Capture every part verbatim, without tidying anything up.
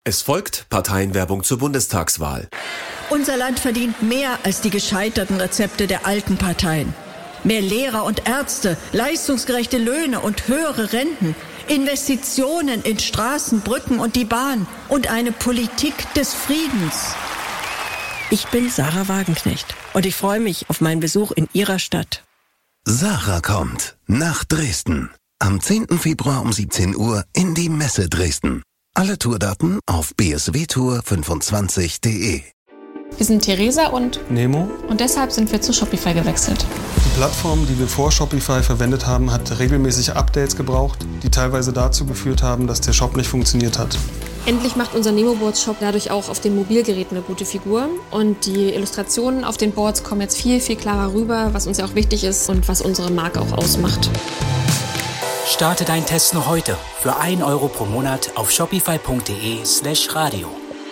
Es folgt Parteienwerbung zur Bundestagswahl. Unser Land verdient mehr als die gescheiterten Rezepte der alten Parteien. Mehr Lehrer und Ärzte, leistungsgerechte Löhne und höhere Renten, Investitionen in Straßen, Brücken und die Bahn und eine Politik des Friedens. Ich bin Sarah Wagenknecht und ich freue mich auf meinen Besuch in Ihrer Stadt. Sarah kommt nach Dresden. Am zehnten Februar um siebzehn Uhr in die Messe Dresden. Alle Tourdaten auf b s w tour fünfundzwanzig punkt d e. Wir sind Theresa und Nemo und deshalb sind wir zu Shopify gewechselt. Die Plattform, die wir vor Shopify verwendet haben, hat regelmäßig Updates gebraucht, die teilweise dazu geführt haben, dass der Shop nicht funktioniert hat. Endlich macht unser Nemo-Boards-Shop dadurch auch auf den Mobilgeräten eine gute Figur. Und die Illustrationen auf den Boards kommen jetzt viel, viel klarer rüber, was uns ja auch wichtig ist und was unsere Marke auch ausmacht. Starte deinen Test noch heute für ein Euro pro Monat auf shopify.de slash radio.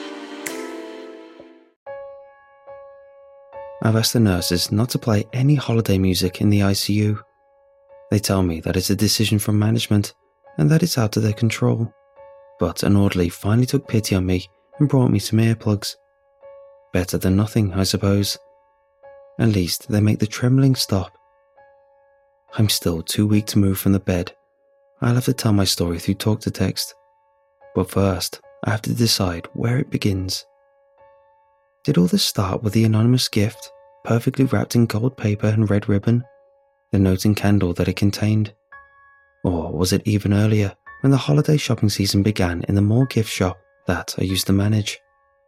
I've asked the nurses not to play any holiday music in the I C U. They tell me that it's a decision from management and that it's out of their control. But an orderly finally took pity on me and brought me some earplugs. Better than nothing, I suppose. At least they make the trembling stop. I'm still too weak to move from the bed. I'll have to tell my story through talk-to-text. But first, I have to decide where it begins. Did all this start with the anonymous gift, perfectly wrapped in gold paper and red ribbon, the note and candle that it contained? Or was it even earlier, when the holiday shopping season began in the mall gift shop that I used to manage?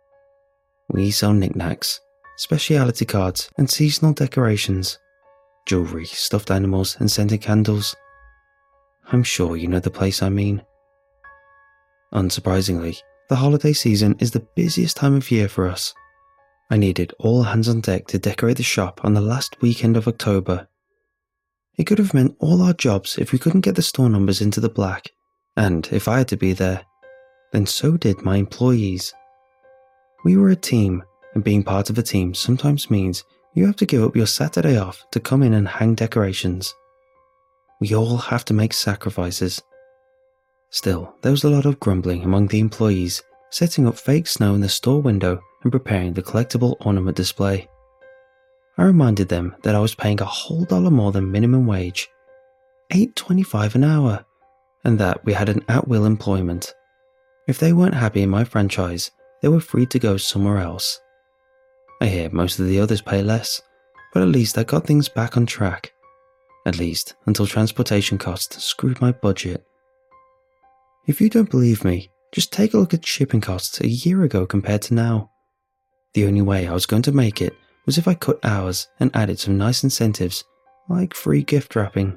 We sell knickknacks, speciality cards and seasonal decorations, jewellery, stuffed animals and scented candles. I'm sure you know the place I mean. Unsurprisingly, the holiday season is the busiest time of year for us. I needed all hands on deck to decorate the shop on the last weekend of October. It could have meant all our jobs if we couldn't get the store numbers into the black, and if I had to be there, then so did my employees. We were a team, and being part of a team sometimes means you have to give up your Saturday off to come in and hang decorations. We all have to make sacrifices. Still, there was a lot of grumbling among the employees, setting up fake snow in the store window and preparing the collectible ornament display. I reminded them that I was paying a whole dollar more than minimum wage, eight twenty-five an hour, and that we had an at-will employment. If they weren't happy in my franchise, they were free to go somewhere else. I hear most of the others pay less, but at least I got things back on track. At least until transportation costs screwed my budget. If you don't believe me, just take a look at shipping costs a year ago compared to now. The only way I was going to make it was if I cut hours and added some nice incentives, like free gift wrapping.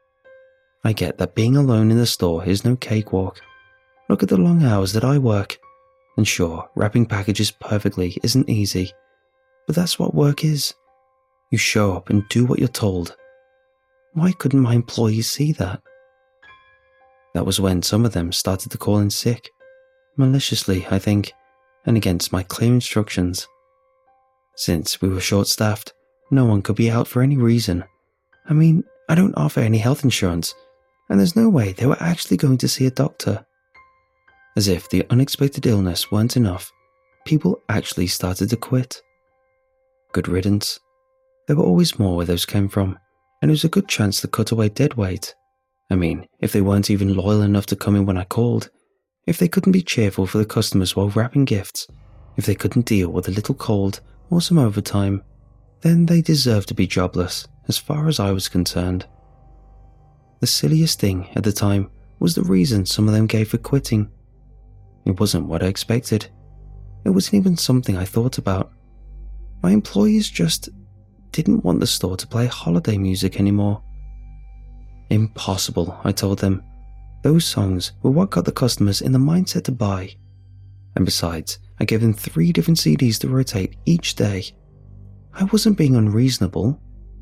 I get that being alone in the store is no cakewalk. Look at the long hours that I work. And sure, wrapping packages perfectly isn't easy, but that's what work is. You show up and do what you're told. Why couldn't my employees see that? That was when some of them started to call in sick. Maliciously, I think, and against my clear instructions. Since we were short-staffed, no one could be out for any reason. I mean, I don't offer any health insurance, and there's no way they were actually going to see a doctor. As if the unexpected illness weren't enough, people actually started to quit. Good riddance. There were always more where those came from, and it was a good chance to cut away dead weight. I mean, if they weren't even loyal enough to come in when I called, if they couldn't be cheerful for the customers while wrapping gifts, if they couldn't deal with a little cold or some overtime, then they deserved to be jobless, as far as I was concerned. The silliest thing at the time was the reason some of them gave for quitting. It wasn't what I expected. It wasn't even something I thought about. My employees just didn't want the store to play holiday music anymore. Impossible, I told them. Those songs were what got the customers in the mindset to buy. And besides, I gave them three different C Ds to rotate each day. I wasn't being unreasonable.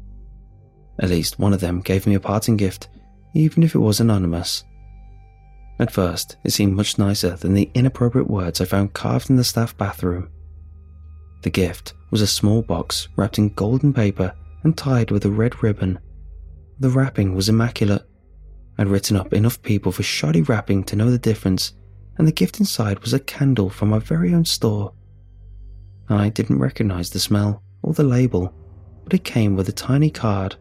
At least one of them gave me a parting gift, even if it was anonymous. At first, it seemed much nicer than the inappropriate words I found carved in the staff bathroom. The gift was a small box wrapped in golden paper and tied with a red ribbon. The wrapping was immaculate. I'd written up enough people for shoddy wrapping to know the difference, and the gift inside was a candle from my very own store. I didn't recognize the smell or the label, but it came with a tiny card.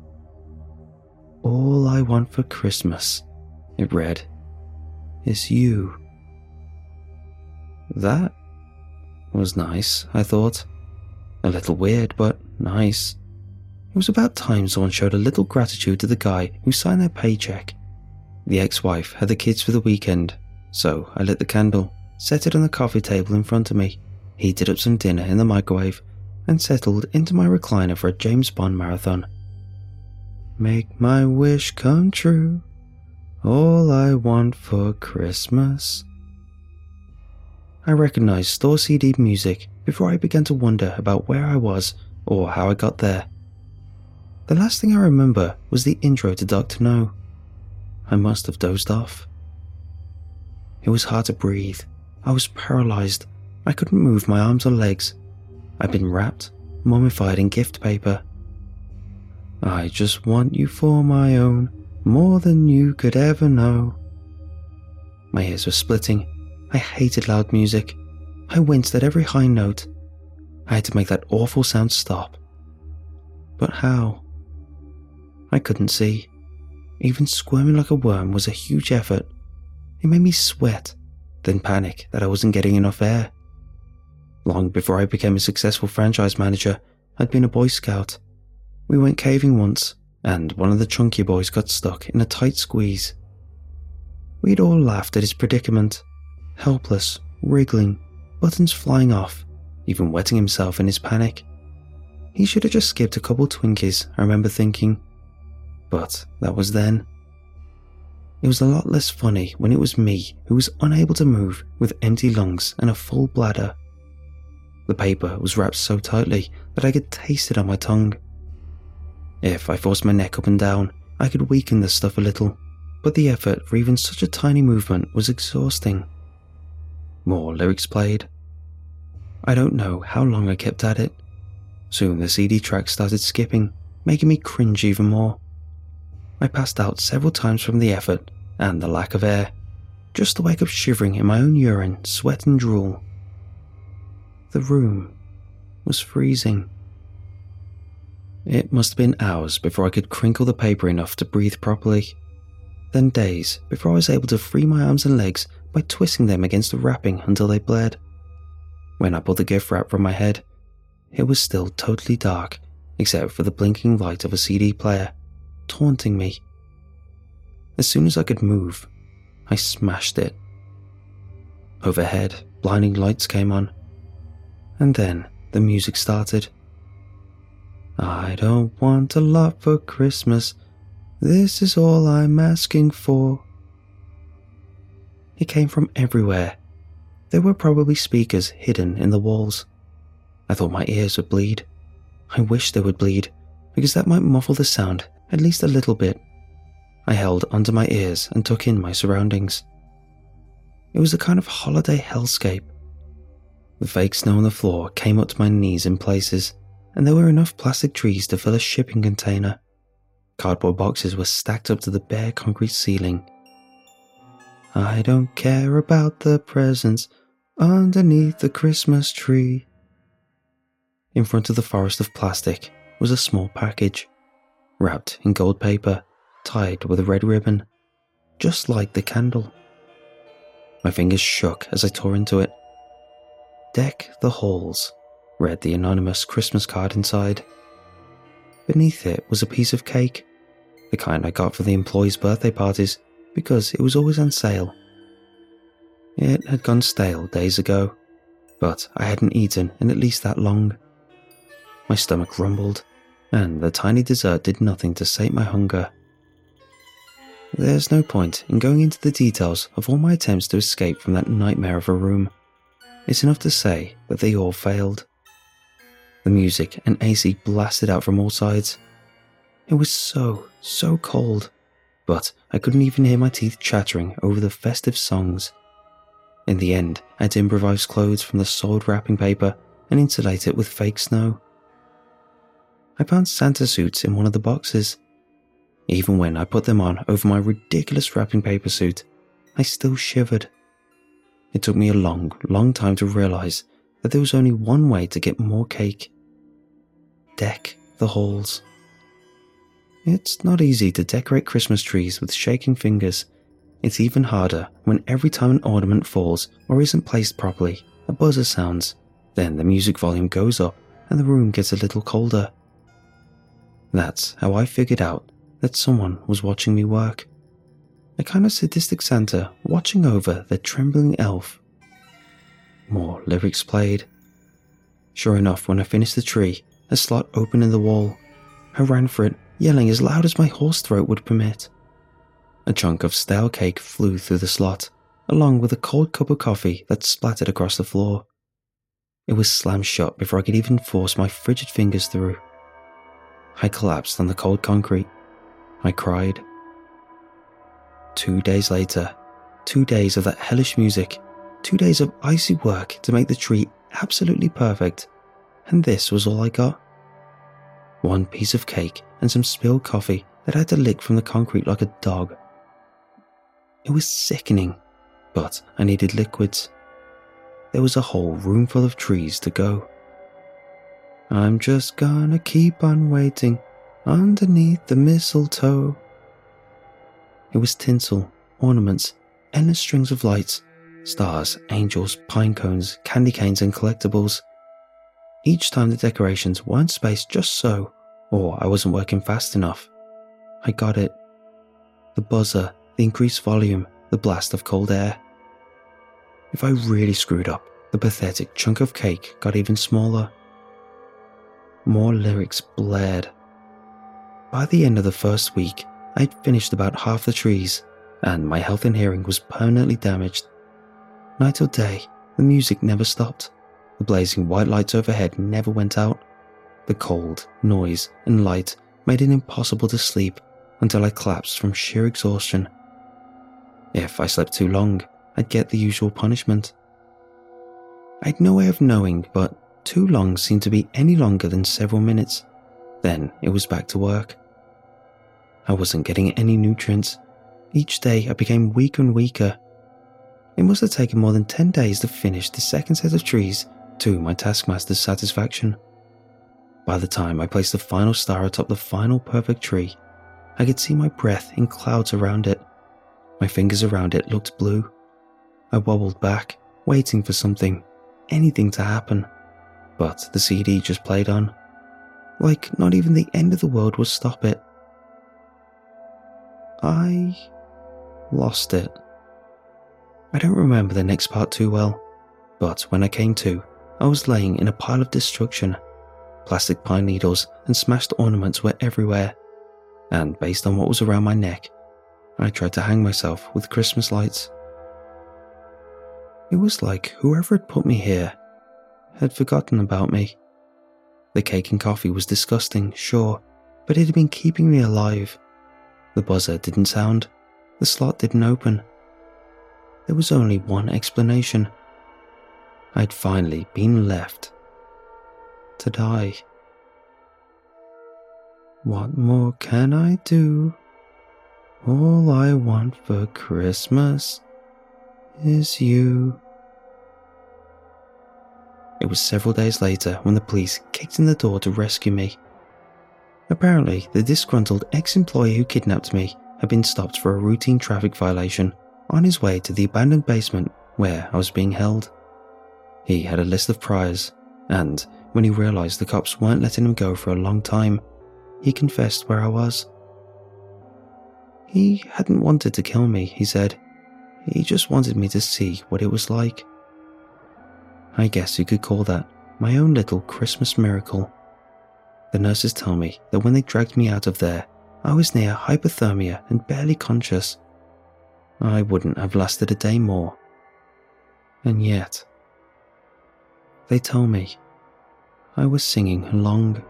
"All I want for Christmas," it read, "is you." That was nice, I thought. A little weird, but nice. It was about time someone showed a little gratitude to the guy who signed their paycheck. The ex-wife had the kids for the weekend, so I lit the candle, set it on the coffee table in front of me, heated up some dinner in the microwave, and settled into my recliner for a James Bond marathon. Make my wish come true, all I want for Christmas. I recognized store C D music before I began to wonder about where I was or how I got there. The last thing I remember was the intro to Doctor No. I must have dozed off. It was hard to breathe. I was paralyzed. I couldn't move my arms or legs. I'd been wrapped, mummified in gift paper. I just want you for my own, more than you could ever know. My ears were splitting. I hated loud music. I winced at every high note. I had to make that awful sound stop. But how? I couldn't see. Even squirming like a worm was a huge effort. It made me sweat, then panic that I wasn't getting enough air. Long before I became a successful franchise manager, I'd been a Boy Scout. We went caving once, and one of the chunky boys got stuck in a tight squeeze. We'd all laughed at his predicament, helpless, wriggling, buttons flying off, even wetting himself in his panic. He should have just skipped a couple Twinkies, I remember thinking. But that was then. It was a lot less funny when it was me who was unable to move with empty lungs and a full bladder. The paper was wrapped so tightly that I could taste it on my tongue. If I forced my neck up and down, I could weaken the stuff a little, but the effort for even such a tiny movement was exhausting. More lyrics played. I don't know how long I kept at it. Soon the C D track started skipping, making me cringe even more. I passed out several times from the effort and the lack of air, just to wake up shivering in my own urine, sweat and drool. The room was freezing. It must have been hours before I could crinkle the paper enough to breathe properly, then days before I was able to free my arms and legs by twisting them against the wrapping until they bled. When I pulled the gift wrap from my head, it was still totally dark, except for the blinking light of a C D player, taunting me. As soon as I could move, I smashed it. Overhead, blinding lights came on, and then the music started. I don't want a lot for Christmas, this is all I'm asking for. It came from everywhere. There were probably speakers hidden in the walls. I thought my ears would bleed. I wished they would bleed, because that might muffle the sound at least a little bit. I held onto my ears and took in my surroundings. It was a kind of holiday hellscape. The fake snow on the floor came up to my knees in places, and there were enough plastic trees to fill a shipping container. Cardboard boxes were stacked up to the bare concrete ceiling. I don't care about the presents underneath the Christmas tree. In front of the forest of plastic was a small package, wrapped in gold paper, tied with a red ribbon, just like the candle. My fingers shook as I tore into it. Deck the halls, read the anonymous Christmas card inside. Beneath it was a piece of cake, the kind I got for the employees' birthday parties because it was always on sale. It had gone stale days ago, but I hadn't eaten in at least that long. My stomach rumbled, and the tiny dessert did nothing to sate my hunger. There's no point in going into the details of all my attempts to escape from that nightmare of a room. It's enough to say that they all failed. The music and A C blasted out from all sides. It was so, so cold, but I couldn't even hear my teeth chattering over the festive songs. In the end, I had to improvise clothes from the soiled wrapping paper and insulate it with fake snow. I found Santa suits in one of the boxes. Even when I put them on over my ridiculous wrapping paper suit, I still shivered. It took me a long, long time to realize that there was only one way to get more cake. Deck the halls. It's not easy to decorate Christmas trees with shaking fingers. It's even harder when every time an ornament falls or isn't placed properly, a buzzer sounds. Then the music volume goes up and the room gets a little colder. That's how I figured out that someone was watching me work. A kind of sadistic Santa watching over the trembling elf. More lyrics played. Sure enough, when I finished the tree, a slot opened in the wall. I ran for it, yelling as loud as my hoarse throat would permit. A chunk of stale cake flew through the slot, along with a cold cup of coffee that splattered across the floor. It was slammed shut before I could even force my frigid fingers through. I collapsed on the cold concrete. I cried. Two days later, two days of that hellish music, two days of icy work to make the tree absolutely perfect, and this was all I got. One piece of cake and some spilled coffee that I had to lick from the concrete like a dog. It was sickening, but I needed liquids. There was a whole room full of trees to go. I'm just gonna keep on waiting underneath the mistletoe. It was tinsel, ornaments, endless strings of lights, stars, angels, pine cones, candy canes and collectibles. Each time the decorations weren't spaced just so, or I wasn't working fast enough, I got it. The buzzer, the increased volume, the blast of cold air. If I really screwed up, the pathetic chunk of cake got even smaller. More lyrics blared. By the end of the first week, I'd finished about half the trees, and my health and hearing was permanently damaged. Night or day, the music never stopped. The blazing white lights overhead never went out. The cold, noise, and light made it impossible to sleep until I collapsed from sheer exhaustion. If I slept too long, I'd get the usual punishment. I'd no way of knowing, but too long seemed to be any longer than several minutes. Then it was back to work. I wasn't getting any nutrients. Each day I became weaker and weaker. It must have taken more than ten days to finish the second set of trees to my taskmaster's satisfaction. By the time I placed the final star atop the final perfect tree, I could see my breath in clouds around it. My fingers around it looked blue. I wobbled back, waiting for something, anything to happen. But the C D just played on. Like not even the end of the world would stop it. I lost it. I don't remember the next part too well, but when I came to, I was laying in a pile of destruction. Plastic pine needles and smashed ornaments were everywhere, and based on what was around my neck, I tried to hang myself with Christmas lights. It was like whoever had put me here had forgotten about me. The cake and coffee was disgusting, sure, but it had been keeping me alive. The buzzer didn't sound. The slot didn't open. There was only one explanation. I'd finally been left to die. What more can I do? All I want for Christmas is you. It was several days later when the police kicked in the door to rescue me. Apparently, the disgruntled ex-employee who kidnapped me had been stopped for a routine traffic violation on his way to the abandoned basement where I was being held. He had a list of priors, and when he realized the cops weren't letting him go for a long time, he confessed where I was. He hadn't wanted to kill me, he said. He just wanted me to see what it was like. I guess you could call that my own little Christmas miracle. The nurses tell me that when they dragged me out of there, I was near hypothermia and barely conscious. I wouldn't have lasted a day more. And yet, they tell me I was singing along.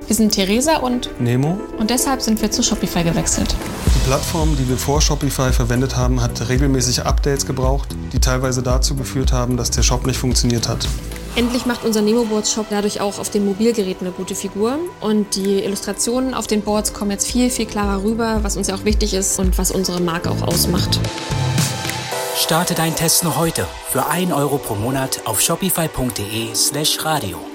Wir sind Theresa und Nemo. Und deshalb sind wir zu Shopify gewechselt. Die Plattform, die wir vor Shopify verwendet haben, hat regelmäßig Updates gebraucht, die teilweise dazu geführt haben, dass der Shop nicht funktioniert hat. Endlich macht unser Nemo-Boards-Shop dadurch auch auf den Mobilgeräten eine gute Figur. Und die Illustrationen auf den Boards kommen jetzt viel, viel klarer rüber, was uns ja auch wichtig ist und was unsere Marke auch ausmacht. Starte deinen Test noch heute für ein Euro pro Monat auf shopify punkt de slash radio.